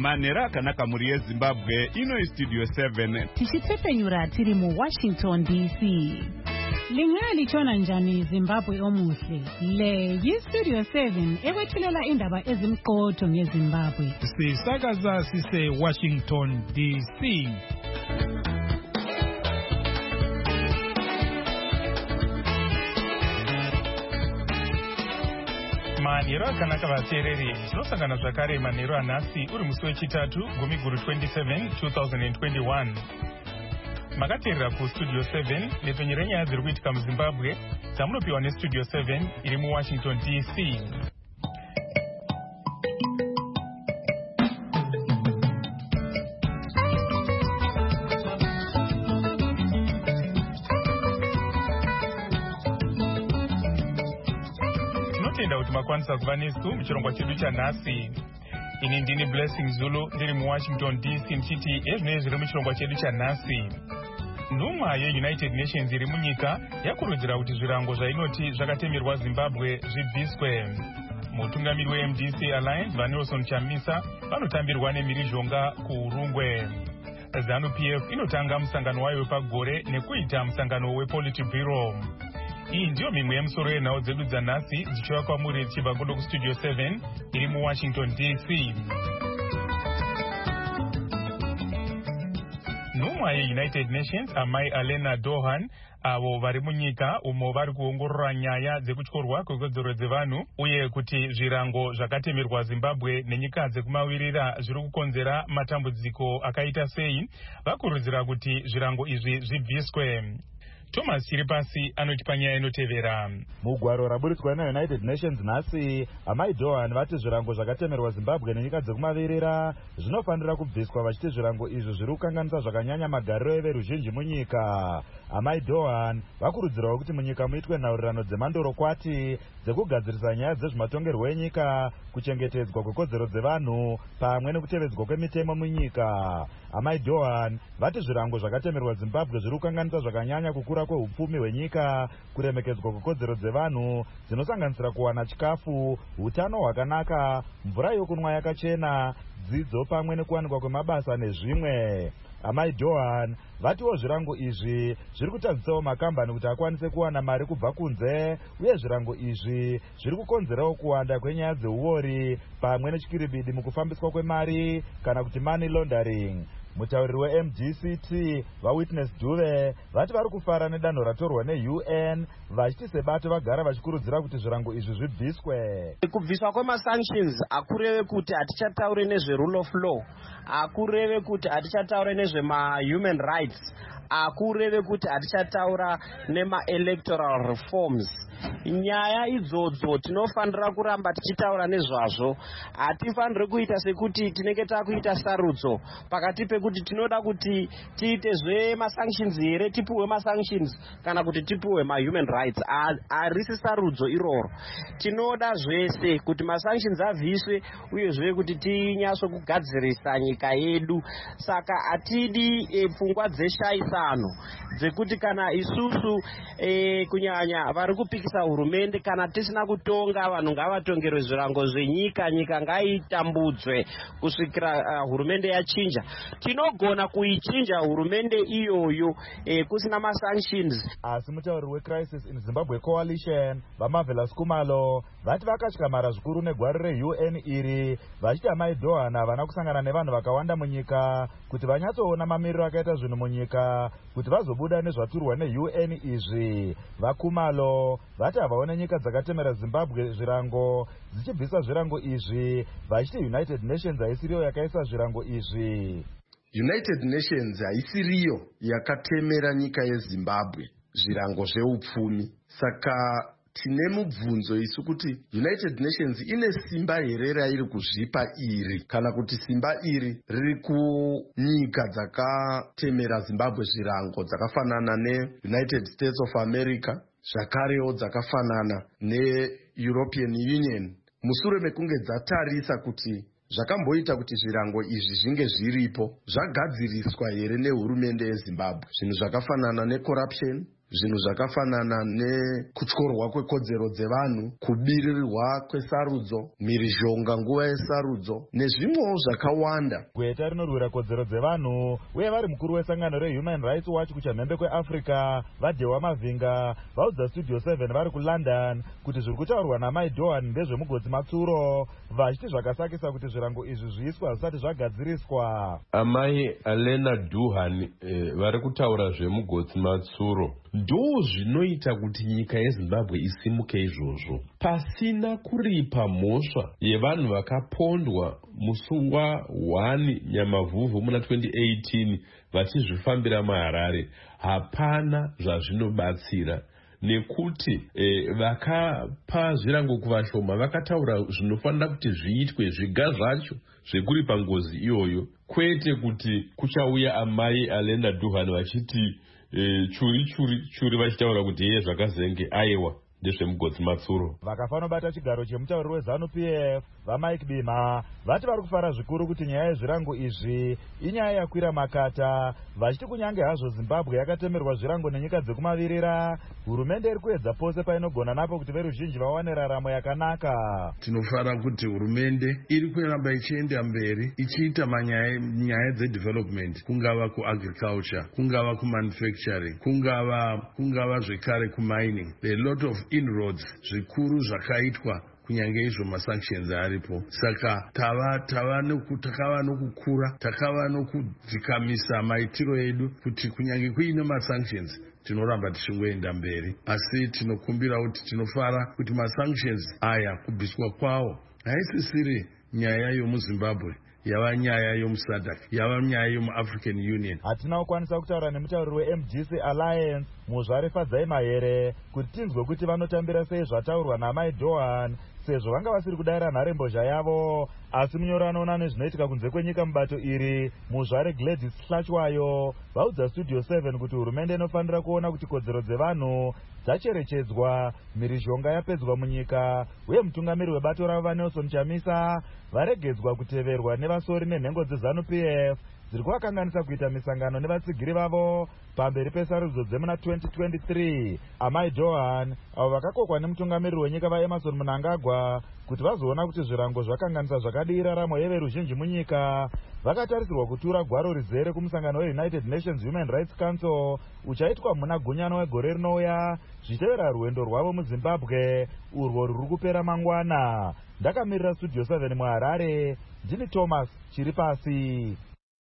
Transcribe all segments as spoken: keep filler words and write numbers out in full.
manhero akanaka mhuri yezimbabwe. Ino studio seven tichitsepenyura tiri mu Washington D C. Lingaya lichona njani Zimbabwe omuhle. Le yi-Studio seven ekwethulela indaba ezimqotho ngeZimbabwe. Sisakaza sise Washington D C. Manhero akanaka vateereri, tinosangana zvakare manhero anhasi uri musi wechitatu gumi guru twenty-seven twenty twenty-one. Makateerera kustudio seven nepfenyero renyaya dziri kuitika muZimbabwe dzamunopiwa nestudio seven iri muWashington D C. Tinotenda kuti makwanisa kuva nesu muchirongwa chedu chanhasi. Ini ndini Blessing Zulu ndiri muWashington D C ndichiti ezvinenge zviri muchirongwa chedu chanhasi. Nhumwa yeUnited Nations iri munyika yakurudzira kuti zvirango zvainoti zvakatemerwa Zimbabwe zvibviswe. Mutungamiri weM D C Alliance vaNelson Chamisa vanotambirwa nemhirizhonga kuUrungwe. ZANU-P F inotanga musangano wayo wepagore nekuita musangano wePolitburo. Iyi ndiyo mimwe yemusoro yenhau dzedu dzanhasi dzichiva kwamuri dzichibva kuno kustudio seven iri muWashington D C. Nhumwa yeUnited Nations amai Alena Dohan avo vari munyika umo vari kuongorora nyaya dzekutyorwa kwekodzero dzevanhu uye kuti zvirango zvakatemerwa Zimbabwe nenyika dzekumavirira zviri kukonzera matambudziko akaita sei, vakurudzira kuti zvirango izvi zvibviswe. Thomas Chiripasi anotipa nyaya inotevera. Mugwaro raburitswa naUnited Nations nhasi, amai Dohan vati zvirango zvakatemerwa Zimbabwe nenyika dzekumavirira zvinofanira kubviswa, vachiti zvirango izvi zviri kukanganisa zvakanyanya magariro everuzhinji munyika. Amai Dohan vakurudzirawo kuti munyika muitwe nhaurirano dzemandorokwati dzekugadzirisa nyaya dzezvematongerwo enyika, kuchengetedzwa kwekodzero dzevanhu pamwe nekutevedzwa kwemitemo munyika. Amai Dohan vati zvirango zvakatemerwa Zimbabwe zviri kukanganisa zvakanyanya kukura kwehupfumi hwenyika, kuremekedzwa kwekodzero dzevanhu dzinosanganisira kuwana chikafu, utano hwakanaka, mvura yokunwa yakachena, dzidzo pamwe nekuwanikwa kwemabasa nezvimwe. Amai Dohan vatiwo zvirango izvi zviri kutadzisawo makambani kuti akwanise kuwana mari kubva kunze, uye zvirango izvi zviri kukonzerawo kuwanda kwenyaya dzeuori pamwe nechikiribidi mukufambiswa kwemari kana kuti money laundering. Mutauriri weM D C T vaWitness Dube vati vari kufara nedanho ratorwa neU N, vachiti sebato vagara vachikurudzira kuti zvirango izvi zvibviswe. Kubviswa kwemasanctions akureve kuti hatichataure nezverule of law, akureve kuti hatichataure nezvemahuman rights, akureve kuti hatichataura nemaelectoral reforms. Nyaya idzodzo tinofanira kuramba tichitaura nezvazvo. Hatifaniri kuita sekuti tinenge takuita sarudzo pakati pekuti tinoda kuti tiite zvemasanctions here, tipuwe masanctions kana kuti tipuwe mahuman rights. Harisi sarudzo iroro. Tinoda zvese kuti masanctions abviswe uyezve kuti tinyatso kugadzirisa nyika yedu. Saka hatidi e, pfungwa dzeshaisano dzekuti kana isusu e, kunyanya vari kupikisa hurumende kana tisina kutonga vanhu ngavatongerwe zvirango zvenyika, nyika ngaitambudzwe kusvikira uh, hurumende yachinja. Tinogona kuichinja hurumende iyoyo eh, kusina masanctions. Asi mutauriri weCrisis in Zimbabwe Coalition vaMarvelous Kumalo vati vakashikamara zvikuru negwaro reU N iri, vachiti amai Dohan havana kusangana nevanhu vakawanda munyika kuti vanyatsoona mamiriro akaita zvinhu munyika kuti vazobuda nezvaturwa neU N izvi. VaKumalo vati havaone nyika dzakatemera Zimbabwe zvirango dzichibvisa zvirango izvi, vachiti United Nations haisiriyo yakaisa zvirango izvi. United Nations haisiriyo yakatemera nyika yeZimbabwe zvirango zveupfumi. Saka tine mubvunzo isu kuti United Nations ine simba here rairi kuzvipa iri, kana kuti simba iri riri kunyika dzakatemera Zimbabwe zvirango dzakafanana neUnited States of America, zvakarewo dzakafanana neEuropean Union, mushure mekunge dzatarisa kuti zvakamboita kuti zvirango izvi zvinge zviripo zvagadziriswa here nehurumende yeZimbabwe. Zvinhu zvakafanana necorruption, zvinhu zvakafanana nekutyorwa kwekodzero dzevanhu, kubirirwa kwesarudzo, mhirizhonga nguva yesarudzo nezvimwewo zvakawanda. Gweta rinorwira kodzero dzevanhu uye vari mukuru wesangano reHuman Rights Watch kuchamhembe kweAfrica vaDhewa Mavhinga vaudza Studio seven vari kuLondon kuti zviri kutaurwa naMai Dohan ndezvemugodzi Matsuro, vachiti zvakasakisa kuti zvirango izvi zviiswa zvisati zvagadziriswa. Amai Alena Duhan eh, vari kutaura zvemugodzi Matsuro ndo zvinoita kuti nyika yeZimbabwe isimuke izvozvo, pasina kuripa mhosva yevanhu vakapondwa musi wa one Nyamavhuvhu muna twenty eighteen vachizvifambira muHarare. Hapana zvazvinobatsira nekuti eh, vakapa zvirango kuvashoma vakataura zvinofanira kuti zviitwe zviga zvacho zvekuripa ngozi iyoyo, kwete kuti kuchauya amai Alena Duhan vachiti eh, churi churi churi vachitaura kuti iye zvakazenge aiwa ndezvemugodzi Matsuro. Vakafanobata chigaro chemutauriri weZANU-P F vaMike Bima vati vari kufara zvikuru kuti nyaya yezvirango izvi inyaya yakwira makata, vachiti kunyange hazvo Zimbabwe yakatemerwa zvirango nenyika dzekumavirira, hurumende iri kuedza pose painogona napo kuti veruzhinji vawane raramo yakanaka. Tinofara kuti hurumende iri kuramba ichienda mberi ichiita manyaya nyaya dzedevelopment, kungava kuagriculture, kungava kumanufacturing, kungava kungava zvekare kumining. There are a lot of inroads zvikuru zvakaitwa kunyange izvo masanctions aripo. Saka tava tava noku takava nokukura, takava nokudzikamisa maitiro edu kuti kunyange kuine masanctions tinoramba tichingoenda mberi, asi tinokumbira kuti tinofara kuti masanctions aya kubviswa kwawo haisisiri nyaya yomuZimbabwe, yava nyaya yomuSADC, yava nyaya yomuAfrican Union. Hatina kukwanisa kutaura nemutauriri weM G C Alliance Muzvare Fadzai Mahere kuti tinzwe kuti vanotambira sei zvataurwa naMai Dohan sezvo vanga vasiri kudaira nharembozha yavo, asi munyoro anoona nezvinoitika kunze kwenyika mubato iri Muzvare Gladys Hlachwayo vaudza Studio seven kuti hurumende inofanira kuona kuti kodzero dzevanhu dzacherechedzwa, mhirizhonga yapedzwa munyika uye mutungamiri webato ravo vaNelson Chamisa varegedzwa kuteverwa nevasori nenhengo dzeZANU-P F dziri kuvakanganisa kuita misangano nevatsigiri vavo pamberi pesarudzo dzemuna twenty twenty-three. Amai Dohan avo vakakokwa nemutungamiriri wenyika vaEmerson Mnangagwa kuti vazoona kuti zvirango zvakanganisa zvakadii raramo yeveruzhinji munyika, vakatarisirwa kutura gwaro rizere kumusangano weUnited Nations Human Rights Council uchaitwa muna gunyano wegore rinouya zvichitevera rwendo rwavo muZimbabwe urwo ruri kupera mangwana. Ndakamirira Studio seven muHarare, ndini Thomas Chiripasi.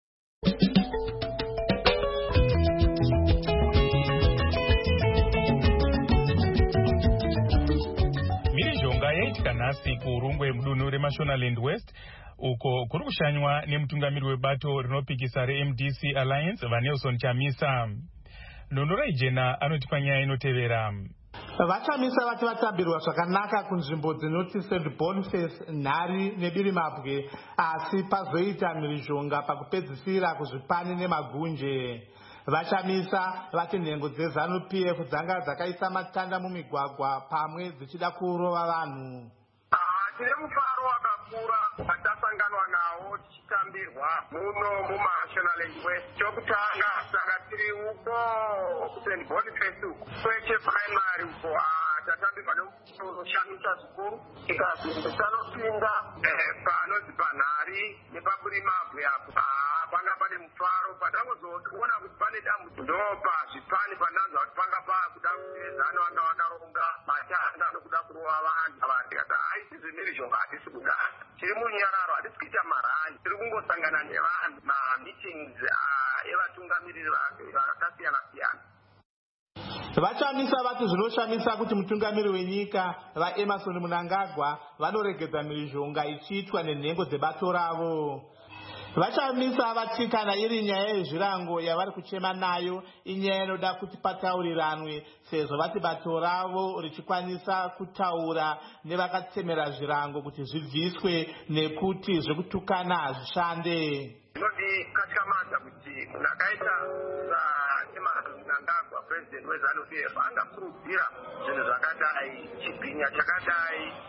Mhirizhonga yaitika nhasi kuRungwe mudunhu reMashonaland West uko kuri kushanywa nemutungamiri webato rinopikisa reM D C Alliance vaNelson Chamisa. Nhondora ijena anotipa nyaya inotevera. Vachamisa vati vatambirwa zvakanaka kunzvimbo dzinoti Saint Boniface, Nhari neBirimabwe, asi pazoita mhirizhonga pakupedzisira kuzvipani nemagunje. Vachamisa vati nhengo dzeZANU-P F dzanga dzakaisa matanda mumigwagwa pamwe dzichida kurova vanhu. Tine mufaro wakakura watasanganwa nawo tichitambirwa muno muMashonaland West. Chokutanga saka tiri uko Saint Boniface uko kweche primary uko tatambirwa nemunoshamisa zvikuru ikazvinhu tanopinda panonzi paNhari nepaBirimabwe apo panga pane mufaro patangozoona kuti pane dambudziko ndo pazvipani pandanzwa kuti panga paakuda kuedzana vanga vakaronga matanda nokuda kurova vanhu avatikati haisi zvemhirizhonga hatisi kudaro, tiri munyararo hatisi kuita maranyi, tiri kungosangana nevanhu mameetings evatungamiriri vakasiyana siyana. Vachamisa vati zvinoshamisa kuti mutungamiri wenyika vaEmerson Mnangagwa vanoregedza mhirizhonga ichiitwa nenhengo dzebato ravo. Vachamisa vati kana iri nyaya yezvirango yavari kuchema nayo inyaya inoda kuti patauriranwe sezvo vati bato ravo richikwanisa kutaura nevakatemera zvirango kuti zvibviswe nekuti zvekutukana hazvishande. Ndinodikatyamadza kuti munhu akaita saEmerson Mnangagwa president weZANU-P F angakurudzira zvinhu zvakadai, chibhinya chakadai,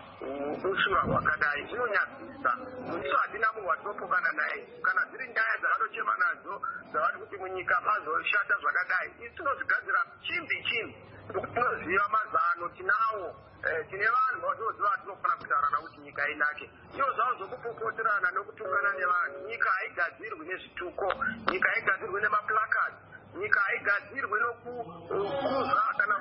ushura hwakadai zvinonyadzisa. Musi hatina munhu watinopokana naye kana dziri nyaya dzavanochema nadzo dzavati kuti munyika mazoshata zvakadai. Isi tinozvigadzira chimbi chimbi nokuti tinoziva mazano tinawo. Tine vanhu vatoziva tinofana kutaura nakuti nyika inake. Iyo zvavo zvokupopoterana nokutungana nevanhu, nyika haigadzirwi nezvituko, nyika haigadzirwi nemaplakadi, nyika haigadzirwi nokukuza kana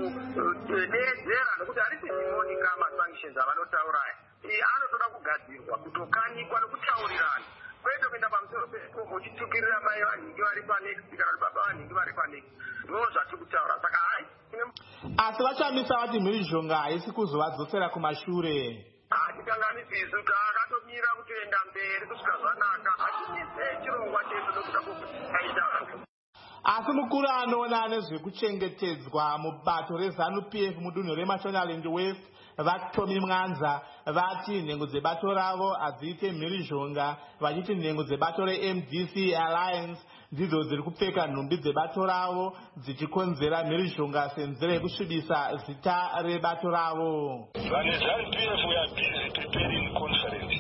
kudeedzera nokuti harisi chimonika masanctions avanotaura aya. Anotoda kugadzirwa, kutokanikwa nokutaurirana, kwete kuenda pamusoro pekombo uchitukirira mai vanhingi vari panext kana kuti baba vanhingi vari panext. Ndizvo zvatiri kutaura. Saka hai asi vachamisa vati mhirizhonga haisi kuzovadzosera kumashure. Hatikanganisi isu takatomira kutoenda mberi kusvika zvanaka. Hatimise chirongwa chedu nokuda kwokuti taita vanhu. Asi mukuru anoona nezvekuchengetedzwa mubato rezanu P F mudunhu reMashonaland West vaTommy Mwanza vati nhengo dzebato ravo hadziite mhirizhonga, vachiti nhengo dzebato reM D C Alliance ndidzo dziri kupfeka nhumbi dzebato ravo dzichikonzera mhirizhonga senzira yekusvibisa zita rebato ravo. Vane ZANU P F we are busy preparing conference.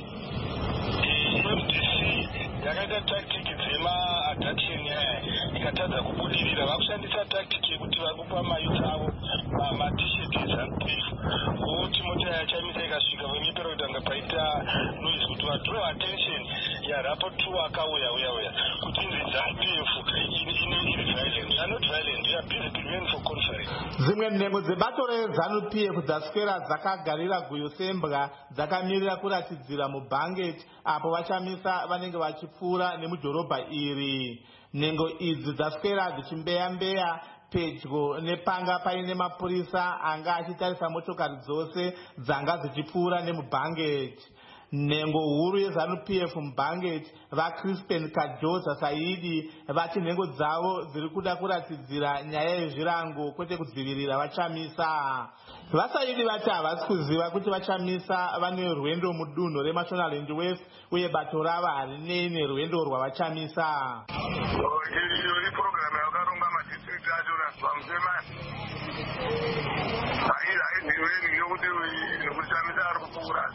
M D C yakaita tactic dzema adoption yaya ikatadza kubudirira, vakushandisa tactic yekuti vakupa mayuth avo matisheti eZANU P F kuti mota yachamisa ikasvika vemipero kutanga paita noise kuti vadraw attention yarapo two akauya uya uya kuti inzi ZANU P F ine iri violent. They are not violent, they are busy preparing for conference. Dzimwe nhengo dzebato rezANU P F dzaswera dzakagarira guyo sembwa dzakamirira kuratidzira mubhangeti apo vachamisa vanenge vachipfuura nemudhorobha iri. Nhengo idzi dzaswera dzichimbeya mbeya pedyo nepanga paine mapurisa anga achitarisa motokari dzose dzanga dzichipfuura nemubhangeti. Nhengo huru yeZANU P F mubhangeti vaCrispin Kadhodza Saidi vati nhengo dzavo dziri kuda kuratidzira nyaya yezvirango kwete kudzivirira vachamisa. VaSaidi vati havasi kuziva kuti vachamisa vane rwendo mudunhu reMashonaland West uye bato ravo harinei nerwendo rwavachamisa. Iyo iprogramu yakaronga madistrict acho pamusema haidhiveni yokuti nokuchamisa ari kupfuura.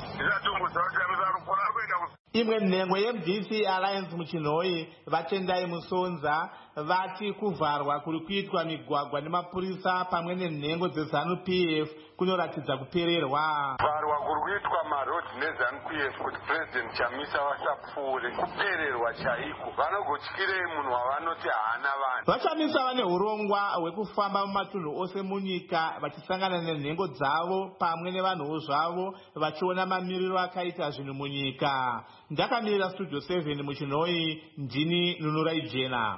Imwe nhengo yeM D C Alliance muchinhoi vaTendai Musonza vati kuvharwa kuri kuitwa migwagwa nemapurisa pamwe nenhengo dzeZANU P F kunoratidza kupererwa. Kuvharwa kuri kuitwa marodhi neZANU P F kuti President Chamisa vasapfuure kupererwa chaiko. Vanogotyirei munhu wavanoti haana vanhu. Vachamisa vane urongwa hwekufamba mumatunhu ose munyika vachisangana nenhengo dzavo pamwe nevanhuwo zvavo vachiona mamiriro akaita zvinhu munyika. Ndakamirira Studio seven muchinhoi, ndini Nunurai Jena.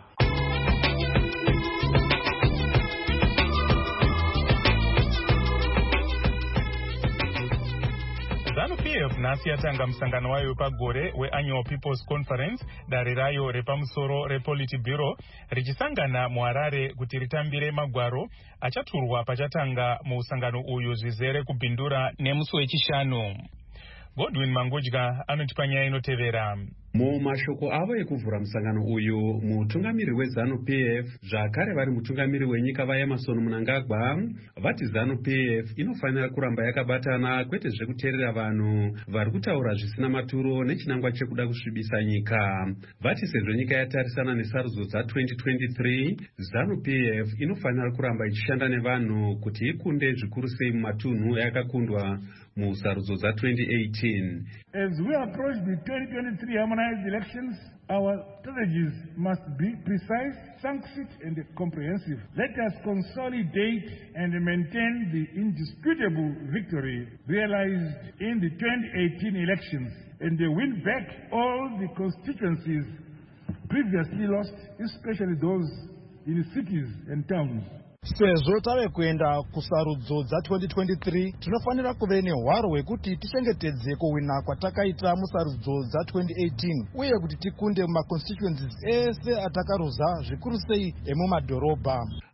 ZANU P F nhasi yatanga musangano wayo wepagore weAnnual People's Conference, dare rayo repamusoro rePolitburo richisangana muHarare kuti ritambire magwaro achaturwa pachatanga musangano uyu zvizere kubhindura nemusi wechishanu. Godwin Mangudya anotipa nyaya inotevera. Mumashoko avo ekuvhura musangano uyu, mutungamiri weZANU P F zvakare vari mutungamiri wenyika vaEmerson Mnangagwa vati ZANU P F inofanira kuramba yakabatana kwete zvekuteerera vanhu vari kutaura zvisina maturo nechinangwa chekuda kusvibisa nyika. Vati sezvo nyika yatarisana nesarudzo dza-twenty twenty-three, ZANU P F inofanira kuramba ichishanda nevanhu kuti ikunde zvikuru sei mumatunhu yakakundwa musarudzo dza-twenty eighteen. As we approach the twenty twenty-three harmonized elections, our strategies must be precise, succinct and comprehensive. Let us consolidate and maintain the indisputable victory realized in the twenty eighteen elections and win back all the constituencies previously lost, especially those in cities and towns. Sezvo tave kuenda kusarudzo dza-twenty twenty-three, tinofanira kuve nehwaro hwekuti tichengetedze kuwina kwatakaita musarudzo dza-twenty eighteen uye kuti tikunde mumaconstituencies ese atakaruza zvikuru sei emumadhorobha.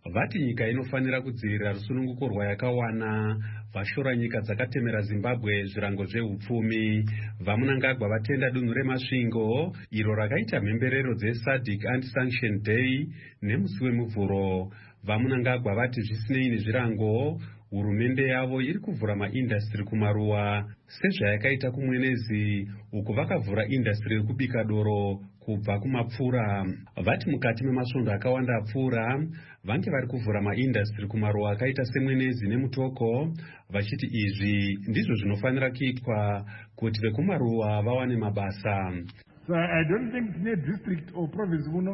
vati nyika inofanira kudzivirira rusununguko rwayakawana vashora nyika dzakatemera Zimbabwe zvirango zveupfumi. Vamunangagwa vatenda dunhu remasvingo iro rakaita mhemberero dzeSADC Anti-Sanction Day nemusi wemuvhuro. Vamunangagwa vati zvisinei nezvirango, hurumende yavo iri kuvhura maindastri kumaruwa sezvayakaita kumwenezi, uku vakavhura indastri yekubika doro kubva kumapfura. Vati mukati memasvondo akawanda apfuura vange vari kuvhura maindastri kumaruwa akaita semwenezi nemutoko, vachiti izvi ndizvo zvinofanira kuitwa kuti vekumaruwa vawane mabasa. So I don't think ne district or province muno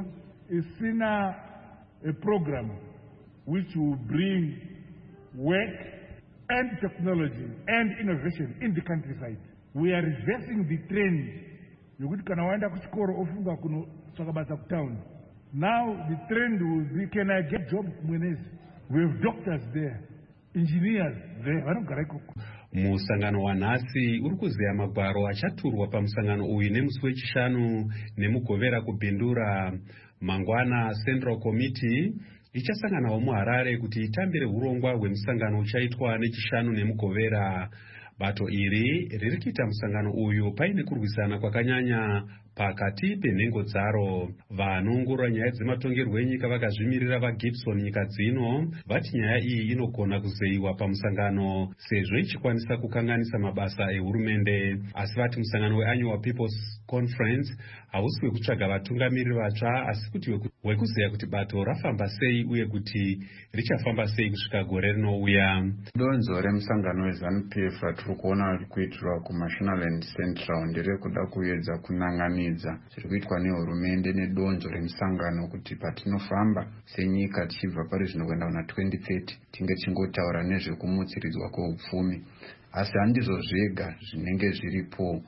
isina a program which will bring work and technology and innovation in the countryside. We are reversing the trend yokuti kana waenda kuchikoro ofunga kunotsvaka basa kutown. Now the trend will be, can I get job kumwenezi? We have doctors there, engineers there, vanogara ikoko. Musangano wanhasi uri kuzeya magwaro achaturwa pamusangano uyu nemusi wechishanu nemugovera kubhindura. Mangwana Central Committee ichasanganawo muHarare kuti itambire urongwa hwemusangano uchaitwa nechishanu nemugovera. Bato iri riri kuita musangano uyu paine kurwisana kwakanyanya pakati penhengo dzaro. Vanoongorora nyaya dzematongerwo enyika vakazvimirira vaGibson nyika dzino vati nyaya iyi inogona kuzeyiwa pamusangano sezvo ichikwanisa kukanganisa mabasa ehurumende. Asi vati musangano weAnnual People's Conference hausi wekutsvaga vatungamiriri vatsva, asi kuti wekuzeya kuti bato rafamba sei uye kuti richafamba sei kusvika gore rinouya. Donzo remusangano weZANU-P F ratiri kuona kuitirwa kuMashonaland Central nderekuda kuedza kunanganidza zviri kuitwa nehurumende nedonzo remusangano kuti patinofamba senyika tichibva pari zvino kuenda kuna twenty thirty tinge tingotaura nezvekumutsiridzwa kweupfumi. Asi handizvo zvega zvinenge zviripo,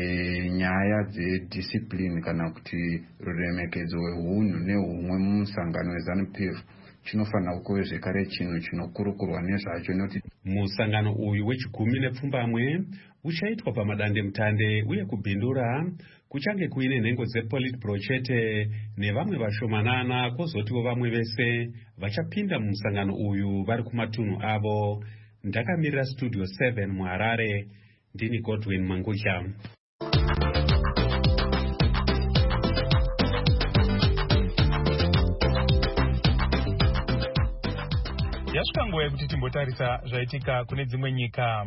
e, nyaya dzediscipline kana kuti ruremekedzo hweunhu nehumwe mumusangano weZANU-P F chinofanira kuve zvekare chinhu chinokurukurwa nezvacho. Noti musangano uyu wechigumi nepfumbamwe uchaitwa pamadande mutande uye kubhindura kuchange kuine nhengo dzePolitburo chete nevamwe vashomanana, kwozotiwo vamwe vese vachapinda mumusangano uyu vari kumatunhu avo. Ndakamirira Studio seven muHarare, ndini Godwin Mangusha. Yasvika nguva yekuti timbotarisa zvaitika kune dzimwe nyika.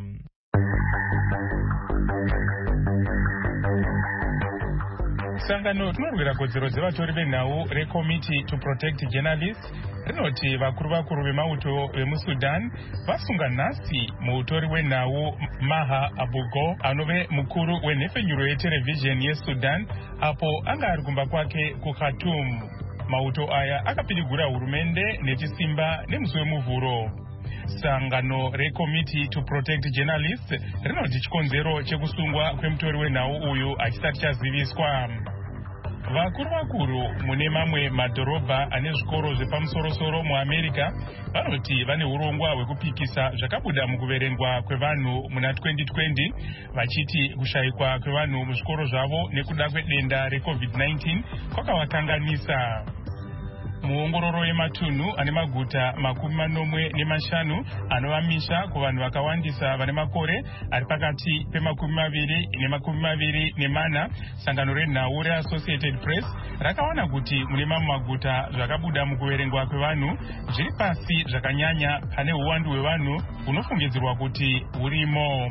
Sangano rinorwira kodzero dzevatori venhau reCommittee to Protect Journalists rinoti vakuru vakuru vemauto vemuSudan vasunga nhasi muutori wenhau Maha Abugo anove mukuru wenhefenyuro yeterevhizheni yeSudan apo anga ari kumba kwake kuKhartoum. Mauto aya akapidigura hurumende nechisimba nemusi wemuvhuro. Sangano reCommittee to Protect Journalists rinoti chikonzero chekusungwa kwemutori wenhau uyu achisati chaziviswa. Vakuru vakuru mune mamwe madhorobha ane zvikoro zvepamusorosoro muAmerica vanoti vane urongwa hwekupikisa zvakabuda mukuverengwa kwevanhu muna twenty twenty, vachiti kushayikwa kwevanhu muzvikoro zvavo nekuda kwedenda reCovid nineteen kwakavakanganisa. Muongororo yematunhu ane maguta makumi manomwe nemashanu anova misha kuvanhu vakawandisa vane makore ari pakati pemakumi maviri nemakumi maviri nemana, sangano renhau reAssociated Press rakawana kuti mune mamwe maguta zvakabuda mukuverengwa kwevanhu zviri pasi zvakanyanya pane uwandu hwevanhu hunofungidzirwa kuti hurimo.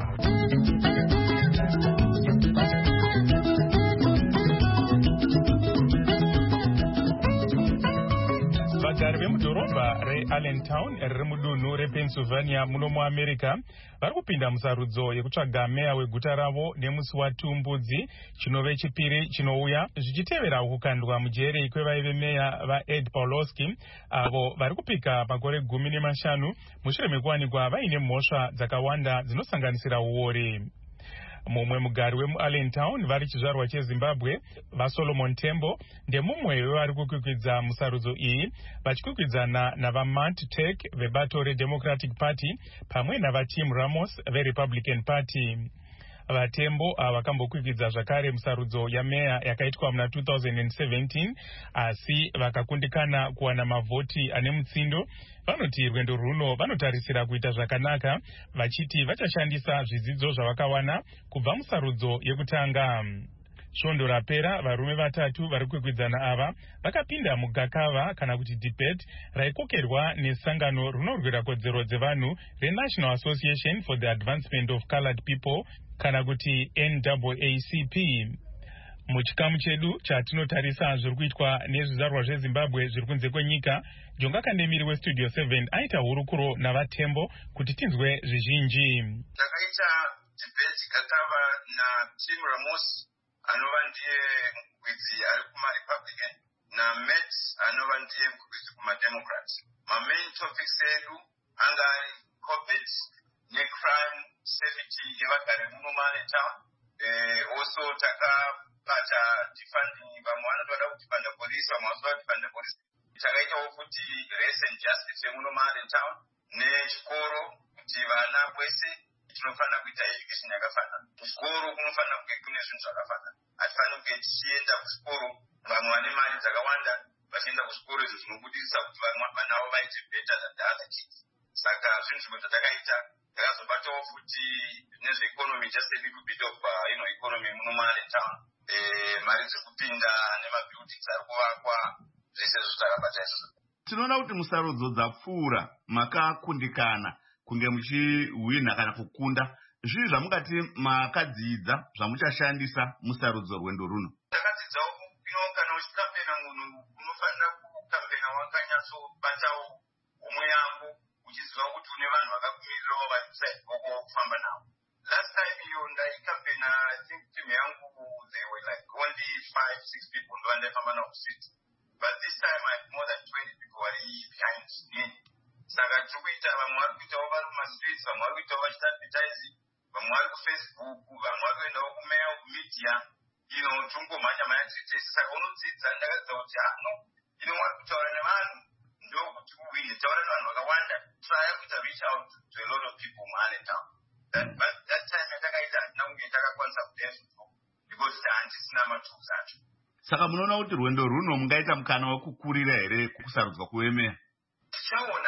Vagari vemudhorobha reAllentown riri mudunhu rePennsylvania muno muAmerica vari kupinda musarudzo yekutsvaga meya weguta ravo nemusi waTumbudzi chinove chipiri chinouya, zvichitevera kukandwa mujeri kwevaive meya vaEd Pawlowski avo vari kupika makore gumi nemashanu mushure mekuwanikwa vaine mhosva dzakawanda dzinosanganisira uori. Mumwe mugari wemuAllentown vari chizvarwa cheZimbabwe vaSolomon Tembo ndemumwe wevari kukwikwidza musarudzo iyi vachikwikwidzana navaMatt Tech vebato reDemocratic Party pamwe navaTim Ramos veRepublican Party. Vatembo vakambokwikvidza zvakare musarudzo yameya yakaitwa muna two thousand seventeen asi vakakundikana kuwana mavhoti ane mutsindo. Vanoti rwendo runo vanotarisira kuita zvakanaka vachiti vachashandisa zvidzidzo zvavakawana kubva musarudzo yekutanga. Svondo rapera varume vatatu vari kukwikwidzana ava vakapinda mugakava kana kuti debate raikokerwa nesangano rinorwira kodzero dzevanhu reNational Association for the Advancement of Colored People kana kuti N double A C P. Muchikamu chedu chatinotarisa zviri kuitwa nezvizvarwa zveZimbabwe zviri kunze kwenyika, Jonga Kandemiri weStudio seven aita hurukuro navatembo kuti tinzwe zvizhinji. Takaita debate kakava na Tim Ramos anova ndiye mugwidzi ari kumaRepublican naMatt anova ndiye mugwidzi kumaDemocrats. Mamain topics edu anga ari COVID necrime safety yevagari muno muAllentown. Eh, also takabata defunding, vamwe vanotoda kudifanda polisi, vamwe vanotoda kudifanda polisi. Takaitawo futi race and justice yemuno muAllentown nechikoro kuti vana kwese tinofanira kuita education yakafanana. Kuchikoro kunofanira kunge kune zvinhu zvakafanana. Hatifaniri kunge tichienda kuchikoro vamwe vane mari dzakawanda vachienda kuchikoro izvo zvinobudisa kuti vana vavo vaite better than the other kids. Saka zvinhu zvimwe zvatakaita takazobatawo futi nezveeconomy, just a little bit of uh, you know, economy muno muAllentown. Eh, mari dziri kupinda nemabuildings ari kuvakwa zvese izvo takabata izvozvo. Tinoona kuti musarudzo dzapfuura makakundikana kunge muchihwina kana kukunda. Zvii zvamungati makadzidza zvamuchashandisa musarudzo rwendo runo? Takadzidzawo kana uchikampena munhu unofanira kukampena wakanyatsobatawo umwe yako uchiziva kuti une vanhu vakakumirirawo vari kuside kwako kufamba navo. Last time iyo ndaikampena, I think team yangu they were like only five six people ndo vandaifamba navo kusiti. But this time I have more than twenty people vari behind me. Saka tikuita vamwe vari kuitawo vari kumastreets, vamwe vari kuitawo vachita advertising, vamwe vari kufacebook, vamwe vari kuendawo kumeya kumedia, ino tongomhanya maya titesi. Saka unodzidza ndakadzidza kuti hano ino wari kutaura nevanhu ndokuti uwine, taura nevanhu vakawanda, try kuita reach out to a lot of people muAllentown. That, but that time yatakaita hatina kunge takakwanisa kuita izvozvo because handisina matools acho. Saka munoona kuti rwendo runo mungaita mukana wekukurira here kusarudzwa kuemeya? Tichaona.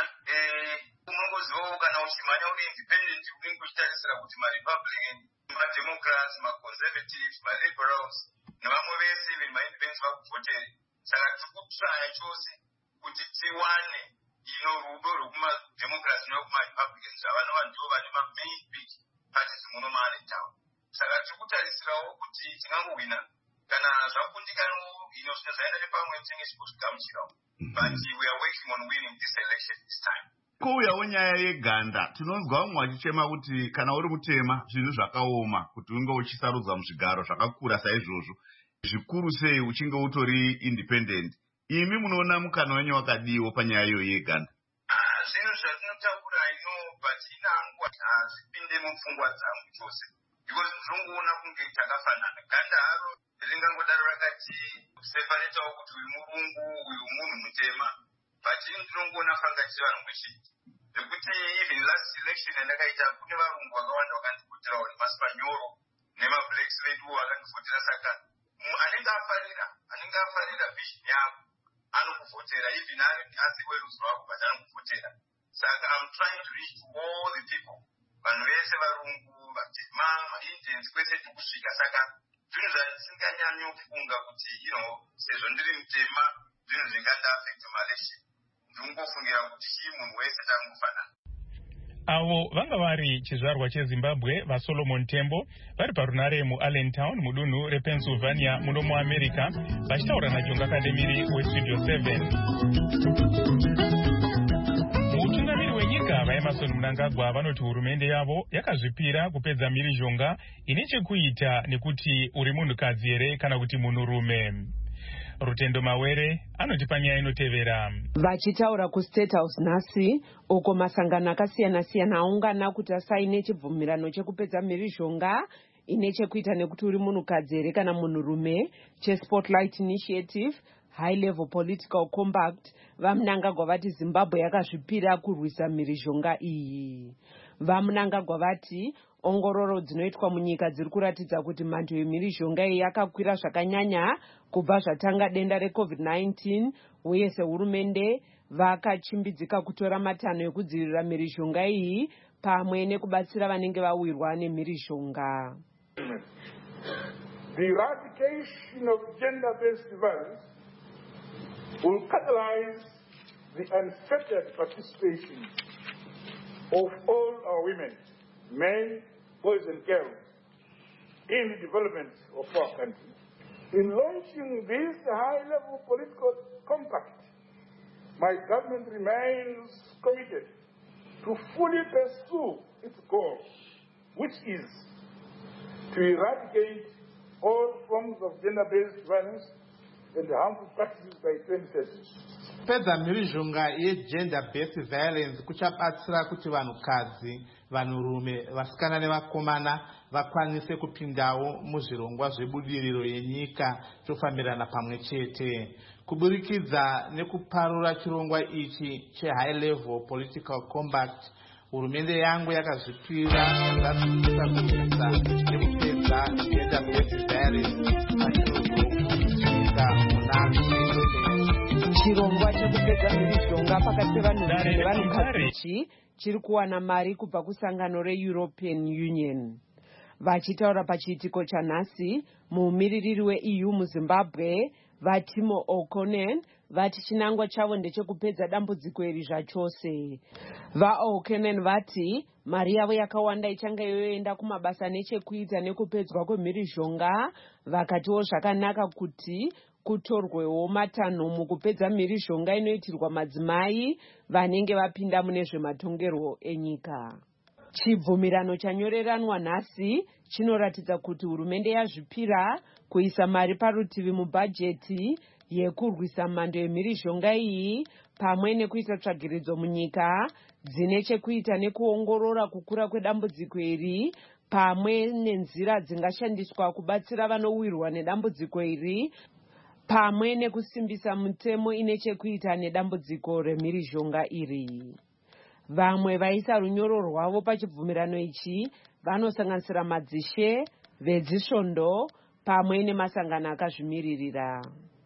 Unongozivawo kana uchimhanya uri independent unenge uchitarisira kuti maRepublican, maDemocrats, maConservatives, maLiberals nevamwe vese even maindependents vakuvhotere. Saka tikutraya chose kuti tiwane ino rudo rwekumaDemocrats nekumaRepublicans zvavanova ndivo vane mamain big parties muno muAllentown. Saka tikutarisirawo kuti tingangohwina kana zvakundikanawo ino zvine zvaenda nepamwe tinenge chikugamuchirawo. But we are working on winning this election this time. Kouyawo nyaya yeganda, tinonzwa vamwe vachichema kuti kana uri mutema zvinhu zvakaoma kuti unge uchisarudzwa muzvigaro zvakakura saizvozvo, zvikuru sei uchinge utori independent. Imi munoona mukana wenyu wakadiwo panyaya iyo yeganda? Zvinhu zvatinotaura ino but inangu hazvipinde mupfungwa dzangu chose because ndinongoona kunge takafanana. Ganda haro ringangodaro rakati separatawo kuti uyu murungu uyu munhu mutema, but ndinongoona fangati vanhu mwechiti. Zvekuti even last election yandakaita kune varungu vakawanda vakandivhoterawo nemasipanyoro nemablacks vedu vakandivhotera. Saka anenge afarira anenge afarira vision yako anokuvhotera, even asi werudzi rwako but anokuvhotera. Saka I'm trying to reach to all the people, vanhu vese varungu, vatema, maindians, kwese tikusvika. Saka zvinhu zvatisinganyanya kuti you know, sezvo ndiri mutema zvinhu zvingandaafecta maelection. Ndingofungira kuti chii munhu wese tangofanana. Avo vanga vari chizvarwa cheZimbabwe vaSolomon Tembo vari parunare muAllentown mudunhu rePennsylvania muno muAmerica vachitaura naJonga Kandemiri weStudio seven. Mutungamiri wenyika vaEmmerson Mnangagwa vanoti hurumende yavo yakazvipira kupedza mhirizhonga ine chekuita nekuti uri munhukadzi here kana kuti munhurume. Rutendo Mawere anoti panyaya inotevera. Vachitaura kuState House nhasi uko masangano akasiyana siyana aungana kuti asaine chibvumirano chekupedza mhirizhonga ine chekuita nekuti uri munhukadzi here kana munhurume cheSpotlight Initiative High Level Political Compact. VaMnangagwa vati Zimbabwe yakazvipira kurwisa mhirizhonga iyi. VaMnangagwa vati ongororo dzinoitwa munyika dziri kuratidza kuti mhando yemhirizhonga iyi yakakwira zvakanyanya kubva zvatanga denda recovid nineteen, uye sehurumende vakachimbidzika kutora matanho ekudzivirira mhirizhonga iyi pamwe nekubatsira vanenge vawirwa nemhirizhonga. The eradication of gender-based violence will catalyze the unfettered participation of all our women, men, boys and girls in the development of our country. In launching this high-level political compact, my government remains committed to fully pursue its goal, which is to eradicate all forms of gender-based violence and harmful practices by twenty thirty. Pedza mhirizhonga ye-gender-based violence kuchabatsira kuti vanhukadzi, vanhurume, vasikana nevakomana vakwanise kupindawo muzvirongwa zvebudiriro yenyika chofambirana pamwe chete. Kuburikidza nekuparura chirongwa ichi che-high level political compact, hurumende yangu yakazvipira zvakazvipisa kuedza nekupedza gender-based violence pachirogokuitika muna chirongwa chekupedza mhirizhonga pakati pevanhurume nevanhukadzi ichi chiri kuwana mari kubva kusangano re-European Union. Vachitaura pachiitiko chanhasi, muumiriri we-E U muZimbabwe vaTimo O'Connell vati chinangwa chavo ndechekupedza dambudziko iri zvachose. VaO'Connell vati mari yavo yakawanda ichanga yoenda kumabasa nechekuita nekupedzwa kwemhirizhonga, vakatiwo zvakanaka kuti kutorwewo matanho mukupedza mhirizhonga inoitirwa madzimai vanenge vapinda mune zvematongerwo enyika. Chibvumirano chanyoreranwa nhasi chinoratidza kuti hurumende yazvipira kuisa mari parutivi mubhajeti yekurwisa mhando yemhirizhonga iyi pamwe nekuita tsvagiridzo munyika dzine chekuita nekuongorora kukura kwedambudziko iri pamwe nenzira dzingashandiswa kubatsira vanowirwa nedambudziko iri pamwe nekusimbisa mitemo ine chekuita nedambudziko remhirizhonga iri. Vamwe vaisa runyoro rwavo pachibvumirano ichi vanosanganisira madzishe, vedzisvondo pamwe nemasangano akazvimiririra.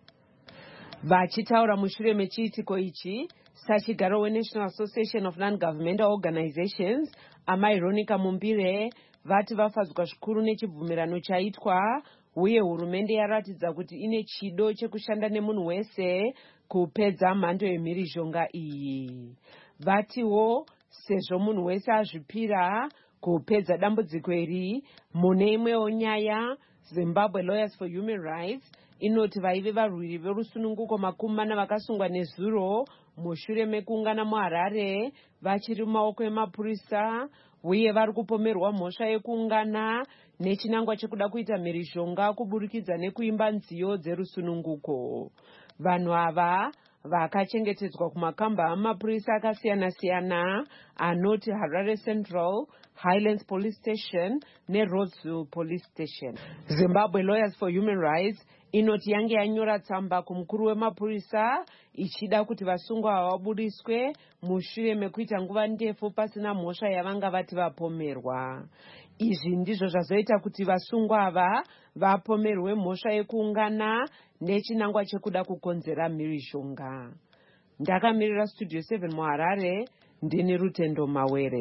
Vachitaura mushure mechiitiko ichi, sachigaro weNational Association of Non-Governmental Organizations, Amai Ronica Mumbire, vati vafadzwa zvikuru nechibvumirano chaitwa, uye hurumende yaratidza kuti ine chido chekushanda nemunhu wese kupedza mhando yemhirizhonga iyi. Vatiwo sezvo munhu wese azvipira kupedza dambudziko iri, mune imwewo nyaya Zimbabwe Lawyers for Human Rights inoti vaive varwiri verusununguko makumi mana vakasungwa nezuro mushure mekuungana muHarare vachiri mumaoko emapurisa, uye vari kupomerwa mhosva yekuungana nechinangwa chekuda kuita mhirizhonga kuburikidza nekuimba nziyo dzerusununguko. Vanhu ava vakachengetedzwa kumakamba amapurisa akasiyana-siyana anoti Harare Central, Highlands Police Station neRhodes Police Station. Zimbabwe Lawyers for Human Rights inoti yange yanyora tsamba kumukuru wemapurisa ichida kuti vasungwa vabudiswe mushure mekuita nguva ndefu pasina mhosva yavanga vati vapomerwa. Izvi ndizvo zvazoita kuti vasungwa ava vapomerwe mhosva yekuungana nechinangwa chekuda kukonzera mhirizhonga. Ndakamirira Studio seven muHarare, ndini Rutendo Mawere.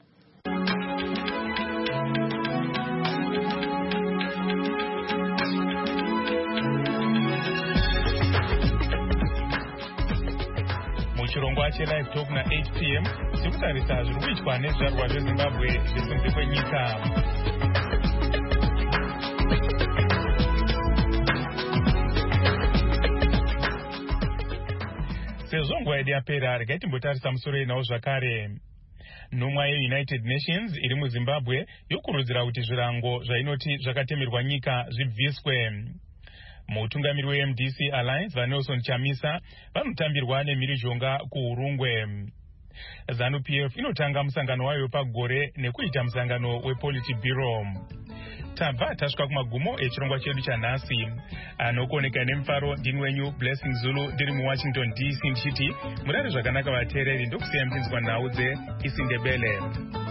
Muchirongwa cheLive Talk na eight p m sikutarisa zviri kuitwa nezvizvarwa zveZimbabwe zvekunze kwenyika. Sezvo nguva yedu yapera, regai timbotarisa musoro inawo zvakare. Nhumwa yeUnited Nations iri muZimbabwe yokurudzira kuti zvirango zvainoti zvakatemerwa nyika zvibviswe. Mutungamiri weM D C Alliance vaNelson Chamisa vanotambirwa nemhirizhonga kuHurungwe. ZANU P F inotanga musangano wayo pagore nekuita musangano wePolitburo. Tabva tasvika kumagumo echirongwa chedu chanhasi. Anokuoneka nemufaro ndini wenyu Blessing Zulu ndiri muWashington D C ndichiti murare zvakanaka vateereri ndokusiyai muchinzwa nhau dzeIsindebele.